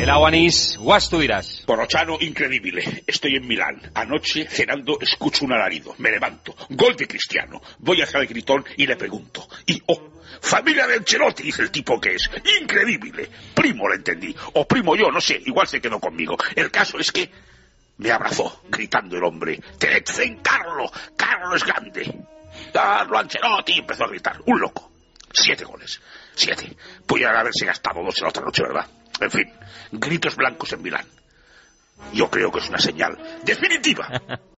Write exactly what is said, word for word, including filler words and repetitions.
Elaguanis, guas, tú dirás. Porrochano, increíble. Estoy en Milán. Anoche, cenando, escucho un alarido. Me levanto. Gol de Cristiano. Voy hacia el gritón y le pregunto. Y, oh, familia de Ancelotti, dice el tipo que es. Increíble. Primo, le entendí. O primo yo, no sé. Igual se quedó conmigo. El caso es que me abrazó, gritando el hombre. Te zen Carlo. Carlo es grande. Carlo Ancelotti. Empezó a gritar. Un loco. Siete goles. Siete. Podían haberse gastado dos en la otra noche, ¿verdad? En fin, gritos blancos en Milán. Yo creo que es una señal definitiva